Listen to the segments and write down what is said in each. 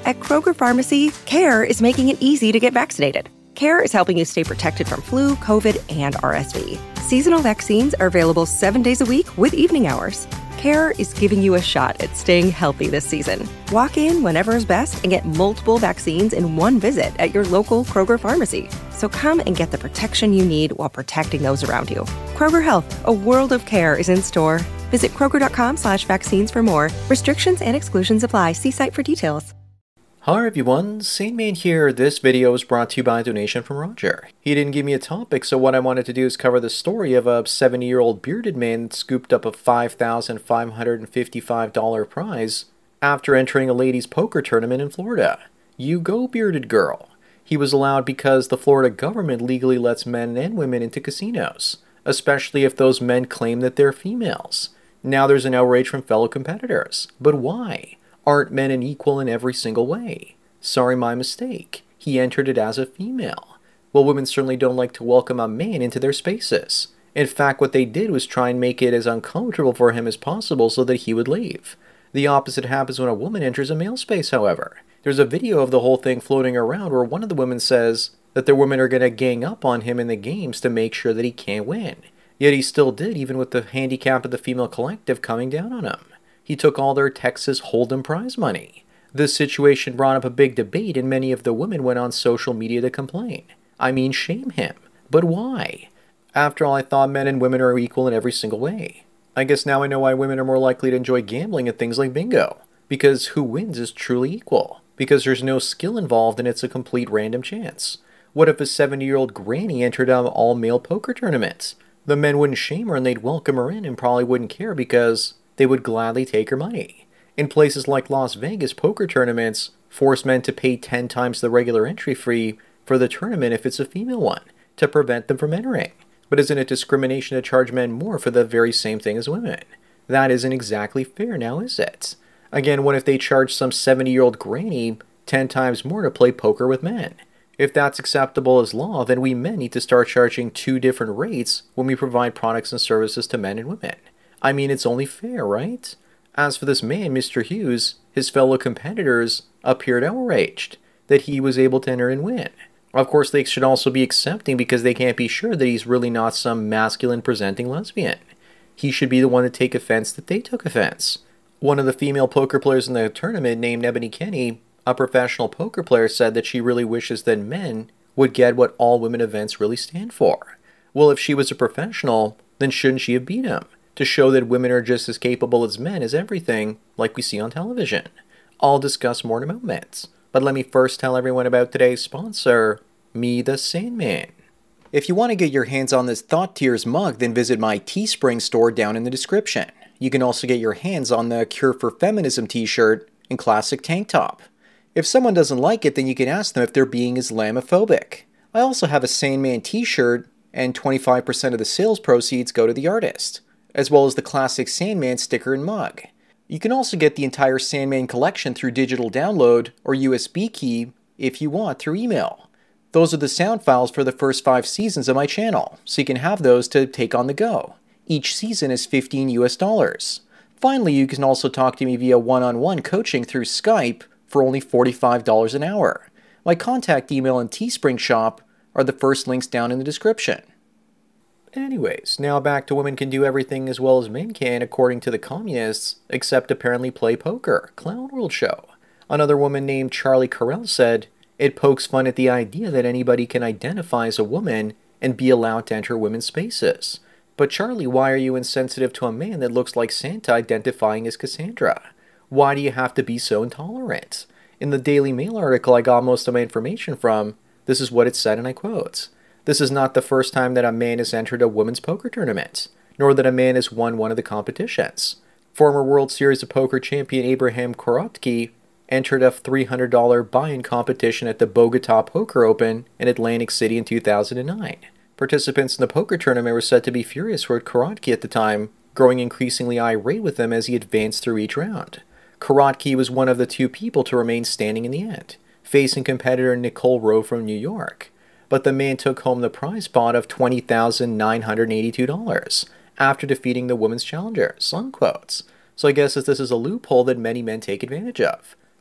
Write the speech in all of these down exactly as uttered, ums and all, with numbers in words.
At Kroger Pharmacy, CARE is making it easy to get vaccinated. CARE is helping you stay protected from flu, COVID, and R S V. Seasonal vaccines are available seven days a week with evening hours. CARE is giving you a shot at staying healthy this season. Walk in whenever is best and get multiple vaccines in one visit at your local Kroger Pharmacy. So come and get the protection you need while protecting those around you. Kroger Health, a world of care is in store. Visit Kroger.com slash vaccines for more. Restrictions and exclusions apply. See site for details. Hi everyone, Sandman here. This video is brought to you by a donation from Roger. He didn't give me a topic, so what I wanted to do is cover the story of a seventy-year-old bearded man that scooped up a five thousand five hundred fifty-five dollars prize after entering a ladies' poker tournament in Florida. You go, bearded girl. He was allowed because the Florida government legally lets men and women into casinos, especially if those men claim that they're females. Now there's an outrage from fellow competitors. But why? Aren't men an equal in every single way? Sorry, my mistake. He entered it as a female. Well, women certainly don't like to welcome a man into their spaces. In fact, what they did was try and make it as uncomfortable for him as possible so that he would leave. The opposite happens when a woman enters a male space, however. There's a video of the whole thing floating around where one of the women says that the women are going to gang up on him in the games to make sure that he can't win. Yet he still did, even with the handicap of the female collective coming down on him. He took all their Texas Hold'em prize money. This situation brought up a big debate, and many of the women went on social media to complain. I mean, shame him. But why? After all, I thought men and women are equal in every single way. I guess now I know why women are more likely to enjoy gambling at things like bingo. Because who wins is truly equal. Because there's no skill involved and it's a complete random chance. What if a seventy-year-old granny entered an all-male poker tournament? The men wouldn't shame her and they'd welcome her in and probably wouldn't care because they would gladly take her money. In places like Las Vegas, poker tournaments force men to pay ten times the regular entry fee for the tournament if it's a female one, to prevent them from entering. But isn't it discrimination to charge men more for the very same thing as women? That isn't exactly fair now, is it? Again, what if they charge some seventy-year-old granny ten times more to play poker with men? If that's acceptable as law, then we men need to start charging two different rates when we provide products and services to men and women. I mean, it's only fair, right? As for this man, Mister Hughes, his fellow competitors appeared outraged that he was able to enter and win. Of course, they should also be accepting because they can't be sure that he's really not some masculine-presenting lesbian. He should be the one to take offense that they took offense. One of the female poker players in the tournament, named Ebony Kenny, a professional poker player, said that she really wishes that men would get what all women events really stand for. Well, if she was a professional, then shouldn't she have beat him? To show that women are just as capable as men as everything, like we see on television. I'll discuss more in a moment, but let me first tell everyone about today's sponsor, Me the Sandman. If you want to get your hands on this Thought Tears mug, then visit my Teespring store down in the description. You can also get your hands on the Cure for Feminism t-shirt and classic tank top. If someone doesn't like it, then you can ask them if they're being Islamophobic. I also have a Sandman t-shirt, and twenty-five percent of the sales proceeds go to the artist, as well as the classic Sandman sticker and mug. You can also get the entire Sandman collection through digital download or U S B key if you want through email. Those are the sound files for the first five seasons of my channel, so you can have those to take on the go. Each season is fifteen U S dollars. Finally, you can also talk to me via one-on-one coaching through Skype for only forty-five dollars an hour. My contact email and Teespring shop are the first links down in the description. Anyways, now back to women can do everything as well as men can according to the communists, except apparently play poker. Clown World Show. Another woman named Charlie Carell said, "It pokes fun at the idea that anybody can identify as a woman and be allowed to enter women's spaces. But Charlie, why are you insensitive to a man that looks like Santa identifying as Cassandra? Why do you have to be so intolerant?" In the Daily Mail article I got most of my information from, this is what it said, and I quote, "This is not the first time that a man has entered a women's poker tournament, nor that a man has won one of the competitions. Former World Series of Poker champion Abraham Korotky entered a three hundred dollars buy-in competition at the Bogota Poker Open in Atlantic City in two thousand nine. Participants in the poker tournament were said to be furious with Korotky at the time, growing increasingly irate with him as he advanced through each round. Korotky was one of the two people to remain standing in the end, facing competitor Nicole Rowe from New York. But the man took home the prize pot of twenty thousand nine hundred eighty-two dollars after defeating the women's challengers." Unquote. So I guess that this is a loophole that many men take advantage of.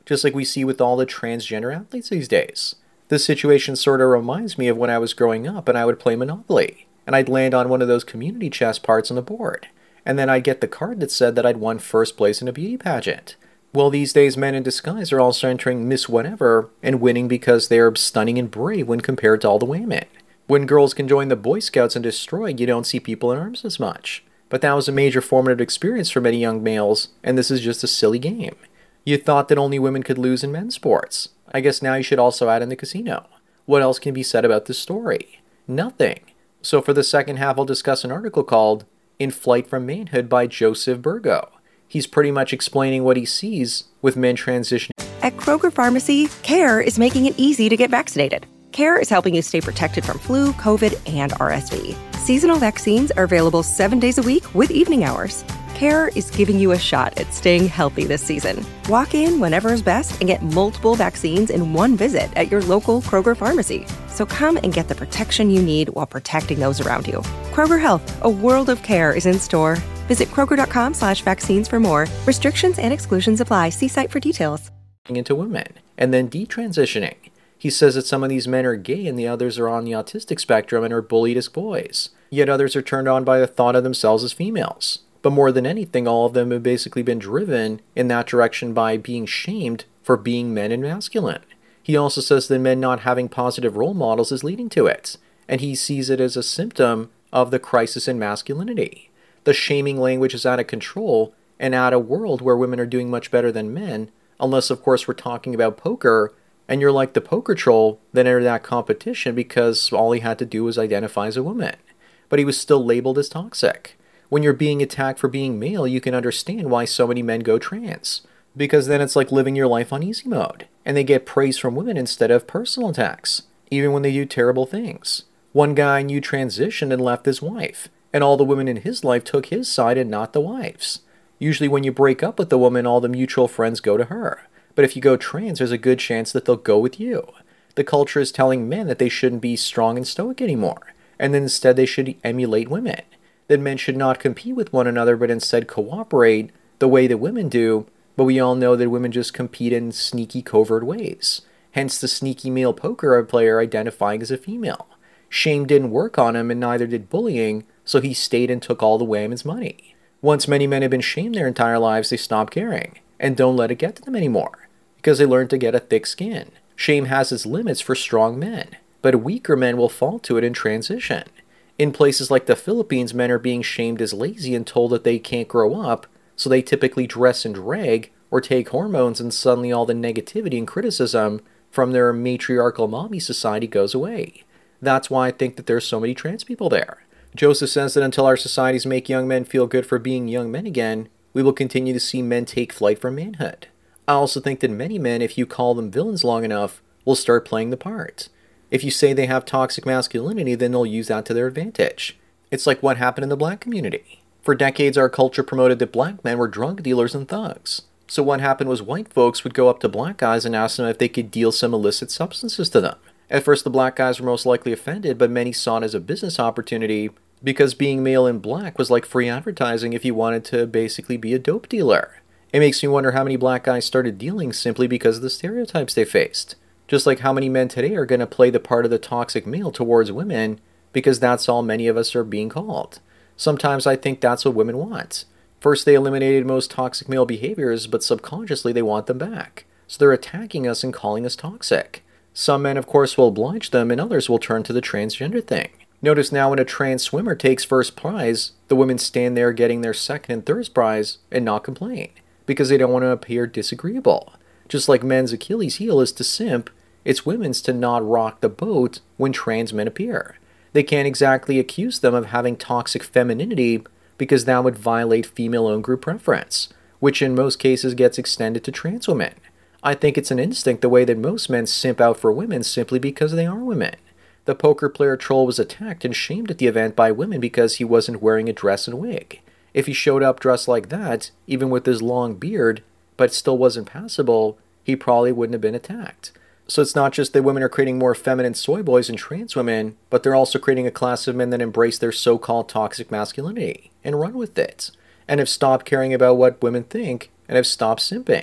just like we see with all the transgender athletes these days. This situation sort of reminds me of when I was growing up and I would play Monopoly, and I'd land on one of those community chest parts on the board, and then I'd get the card that said that I'd won first place in a beauty pageant. Well, these days men in disguise are also entering Miss Whatever and winning because they are stunning and brave when compared to all the women. When girls can join the Boy Scouts and destroy, you don't see people in arms as much. But that was a major formative experience for many young males, and this is just a silly game. You thought that only women could lose in men's sports. I guess now you should also add in the casino. What else can be said about this story? Nothing. So for the second half, I'll discuss an article called In Flight from Manhood by Joseph Burgo. He's pretty much explaining what he sees with men transitioning. At Kroger Pharmacy, CARE is making it easy to get vaccinated. CARE is helping you stay protected from flu, COVID, and R S V. Seasonal vaccines are available seven days a week with evening hours. CARE is giving you a shot at staying healthy this season. Walk in whenever is best and get multiple vaccines in one visit at your local Kroger Pharmacy. So come and get the protection you need while protecting those around you. Kroger Health, a world of care is in store. Visit Kroger.com slash vaccines for more. Restrictions and exclusions apply. See site for details. Into women, and then detransitioning. He says that some of these men are gay and the others are on the autistic spectrum and are bullied as boys. Yet others are turned on by the thought of themselves as females. But more than anything, all of them have basically been driven in that direction by being shamed for being men and masculine. He also says that men not having positive role models is leading to it, and he sees it as a symptom of the crisis in masculinity. The shaming language is out of control, and at a world where women are doing much better than men, unless of course we're talking about poker, and you're like the poker troll, then enter that competition because all he had to do was identify as a woman. But he was still labeled as toxic. When you're being attacked for being male, you can understand why so many men go trans. Because then it's like living your life on easy mode, and they get praise from women instead of personal attacks, even when they do terrible things. One guy I knew transitioned and left his wife, and all the women in his life took his side and not the wife's. Usually when you break up with the woman, all the mutual friends go to her. But if you go trans, there's a good chance that they'll go with you. The culture is telling men that they shouldn't be strong and stoic anymore, and then instead they should emulate women. That men should not compete with one another, but instead cooperate the way that women do, but we all know that women just compete in sneaky, covert ways. Hence the sneaky male poker player identifying as a female. Shame didn't work on him, and neither did bullying, so he stayed and took all the women's money. Once many men have been shamed their entire lives, they stop caring, and don't let it get to them anymore, because they learn to get a thick skin. Shame has its limits for strong men, but weaker men will fall to it in transition. In places like the Philippines, men are being shamed as lazy and told that they can't grow up, so they typically dress in drag or take hormones, and suddenly all the negativity and criticism from their matriarchal mommy society goes away. That's why I think that there's so many trans people there. Joseph says that until our societies make young men feel good for being young men again, we will continue to see men take flight from manhood. I also think that many men, if you call them villains long enough, will start playing the part. If you say they have toxic masculinity, then they'll use that to their advantage. It's like what happened in the black community. For decades, our culture promoted that black men were drug dealers and thugs. So what happened was white folks would go up to black guys and ask them if they could deal some illicit substances to them. At first, the black guys were most likely offended, but many saw it as a business opportunity because being male and black was like free advertising if you wanted to basically be a dope dealer. It makes me wonder how many black guys started dealing simply because of the stereotypes they faced. Just like how many men today are going to play the part of the toxic male towards women because that's all many of us are being called. Sometimes I think that's what women want. First, they eliminated most toxic male behaviors, but subconsciously they want them back. So they're attacking us and calling us toxic. Some men, of course, will oblige them, and others will turn to the transgender thing. Notice now when a trans swimmer takes first prize, the women stand there getting their second and third prize and not complain, because they don't want to appear disagreeable. Just like men's Achilles heel is to simp, it's women's to not rock the boat when trans men appear. They can't exactly accuse them of having toxic femininity because that would violate female-owned group preference, which in most cases gets extended to trans women. I think it's an instinct the way that most men simp out for women simply because they are women. The poker player troll was attacked and shamed at the event by women because he wasn't wearing a dress and wig. If he showed up dressed like that, even with his long beard, but still wasn't passable, he probably wouldn't have been attacked. So it's not just that women are creating more feminine soy boys and trans women, but they're also creating a class of men that embrace their so-called toxic masculinity and run with it, and have stopped caring about what women think and have stopped simping.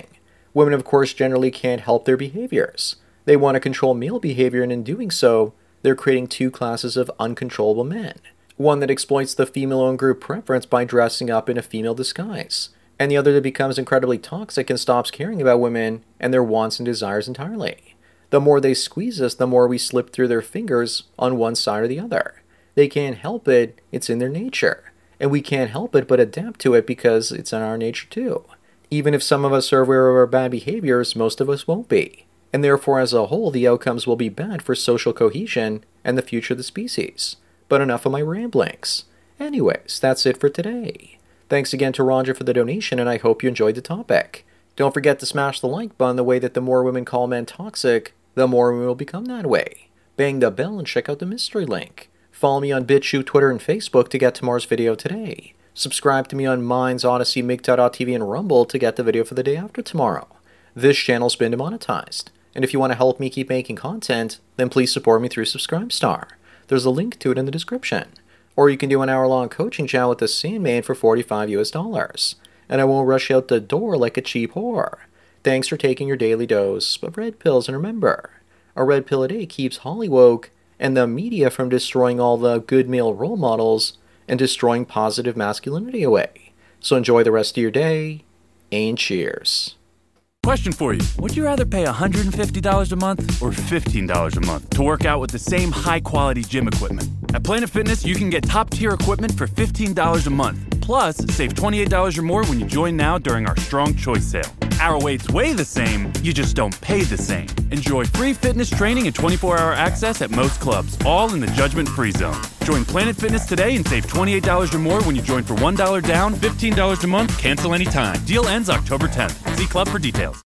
Women, of course, generally can't help their behaviors. They want to control male behavior, and in doing so, they're creating two classes of uncontrollable men. One that exploits the female-owned group preference by dressing up in a female disguise, and the other that becomes incredibly toxic and stops caring about women and their wants and desires entirely. The more they squeeze us, the more we slip through their fingers on one side or the other. They can't help it, it's in their nature. And we can't help it but adapt to it because it's in our nature too. Even if some of us are aware of our bad behaviors, most of us won't be. And therefore, as a whole, the outcomes will be bad for social cohesion and the future of the species. But enough of my ramblings. Anyways, that's it for today. Thanks again to Roger for the donation, and I hope you enjoyed the topic. Don't forget to smash the like button the way that the more women call men toxic, the more women will become that way. Bang the bell and check out the mystery link. Follow me on BitChute, Twitter, and Facebook to get tomorrow's video today. Subscribe to me on Minds, Odyssey, MGTOW dot T V, and Rumble to get the video for the day after tomorrow. This channel's been demonetized, and if you want to help me keep making content, then please support me through Subscribestar. There's a link to it in the description. Or you can do an hour-long coaching chat with the Sandman for forty-five U S dollars, and I won't rush out the door like a cheap whore. Thanks for taking your daily dose of red pills, and remember, a red pill a day keeps Holly woke and the media from destroying all the good male role models and destroying positive masculinity away. So enjoy the rest of your day, and cheers. Question for you. Would you rather pay one hundred fifty dollars a month or fifteen dollars a month to work out with the same high-quality gym equipment? At Planet Fitness, you can get top-tier equipment for fifteen dollars a month. Plus, save twenty-eight dollars or more when you join now during our Strong Choice sale. Our weights weigh the same, you just don't pay the same. Enjoy free fitness training and twenty-four hour access at most clubs, all in the judgment-free zone. Join Planet Fitness today and save twenty-eight dollars or more when you join for one dollar down, fifteen dollars a month, cancel anytime. Deal ends October tenth. See club for details.